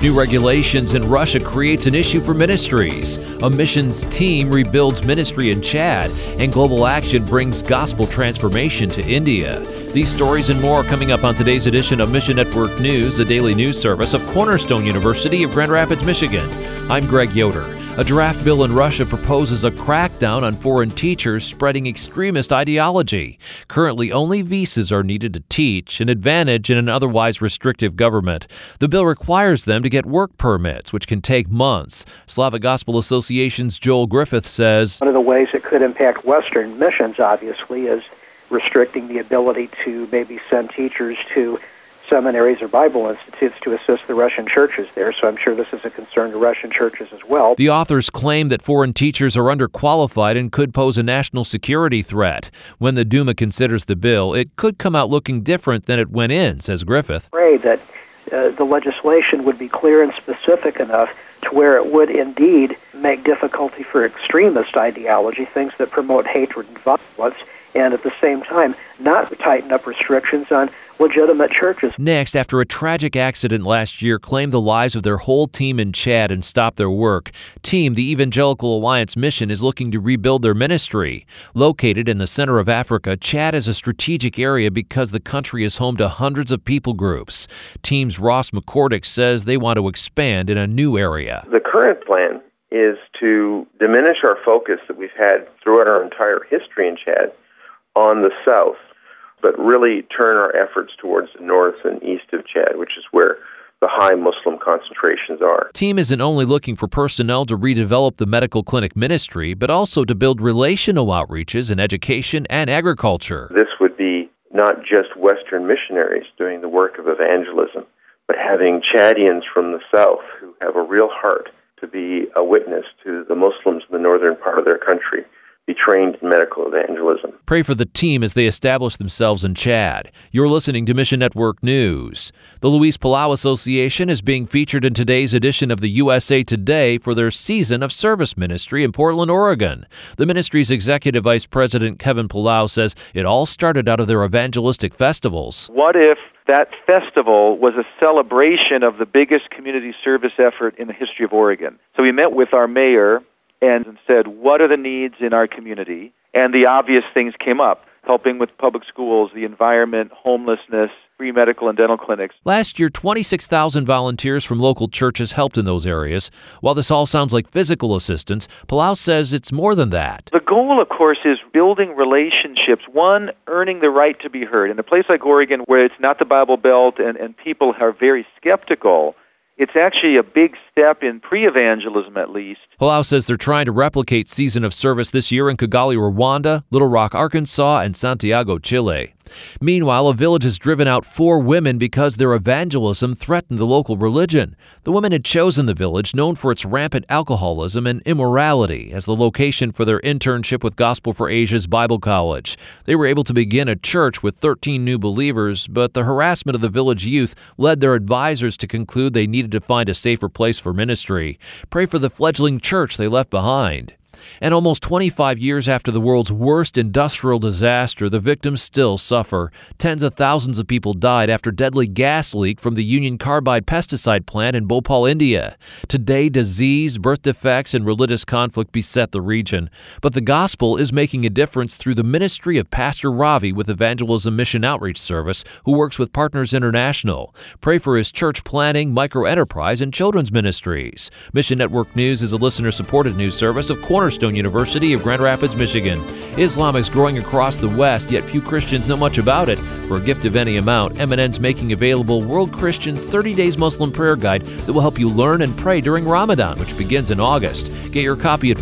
New regulations in Russia creates an issue for ministries. A missions team rebuilds ministry in Chad, and Global Action brings gospel transformation to India. These stories and more coming up on today's edition of Mission Network News, a daily news service of Cornerstone University of Grand Rapids, Michigan. I'm Greg Yoder. A draft bill in Russia proposes a crackdown on foreign teachers spreading extremist ideology. Currently, only visas are needed to teach, an advantage in an otherwise restrictive government. The bill requires them to get work permits, which can take months. Slavic Gospel Association's Joel Griffith says, one of the ways it could impact Western missions, obviously, is restricting the ability to maybe send teachers to seminaries or Bible institutes to assist the Russian churches there, so I'm sure this is a concern to Russian churches as well. The authors claim that foreign teachers are underqualified and could pose a national security threat. When the Duma considers the bill, it could come out looking different than it went in, says Griffith. I pray that the legislation would be clear and specific enough to where it would indeed make difficulty for extremist ideology, things that promote hatred and violence, and at the same time not tighten up restrictions on legitimate churches. Next, after a tragic accident last year claimed the lives of their whole team in Chad and stopped their work, Team, the Evangelical Alliance Mission, is looking to rebuild their ministry. Located in the center of Africa, Chad is a strategic area because the country is home to hundreds of people groups. Team's Ross McCordick says they want to expand in a new area. The current plan is to diminish our focus that we've had throughout our entire history in Chad on the south, but really turn our efforts towards the north and east of Chad, which is where the high Muslim concentrations are. Team isn't only looking for personnel to redevelop the medical clinic ministry, but also to build relational outreaches in education and agriculture. This would be not just Western missionaries doing the work of evangelism, but having Chadians from the south who have a real heart to be a witness to the Muslims in the northern part of their country, be trained in medical evangelism. Pray for the team as they establish themselves in Chad. You're listening to Mission Network News. The Luis Palau Association is being featured in today's edition of the USA Today for their season of service ministry in Portland, Oregon. The ministry's executive vice president, Kevin Palau, says it all started out of their evangelistic festivals. What if that festival was a celebration of the biggest community service effort in the history of Oregon? So we met with our mayor and said, what are the needs in our community? And the obvious things came up, helping with public schools, the environment, homelessness, free medical and dental clinics. Last year, 26,000 volunteers from local churches helped in those areas. While this all sounds like physical assistance, Palau says it's more than that. The goal, of course, is building relationships. One, earning the right to be heard. In a place like Oregon, where it's not the Bible Belt and people are very skeptical, it's actually a big step in pre-evangelism, at least. Palau says they're trying to replicate Season of Service this year in Kigali, Rwanda, Little Rock, Arkansas, and Santiago, Chile. Meanwhile, a village has driven out 4 women because their evangelism threatened the local religion. The women had chosen the village, known for its rampant alcoholism and immorality, as the location for their internship with Gospel for Asia's Bible College. They were able to begin a church with 13 new believers, but the harassment of the village youth led their advisors to conclude they needed to find a safer place for ministry. Pray for the fledgling church they left behind. And almost 25 years after the world's worst industrial disaster, the victims still suffer. Tens of thousands of people died after deadly gas leak from the Union Carbide pesticide plant in Bhopal, India. Today, disease, birth defects, and religious conflict beset the region. But the gospel is making a difference through the ministry of Pastor Ravi with Evangelism Mission Outreach Service, who works with Partners International. Pray for his church planting, microenterprise, and children's ministries. Mission Network News is a listener-supported news service of Cornerstone University of Grand Rapids, Michigan. Islam is growing across the West, yet few Christians know much about it. For a gift of any amount, MNN's making available World Christian's 30 Days Muslim Prayer Guide that will help you learn and pray during Ramadan, which begins in August. Get your copy at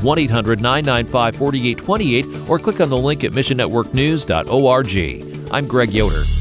1-800-995-4828 or click on the link at missionnetworknews.org. I'm Greg Yoder.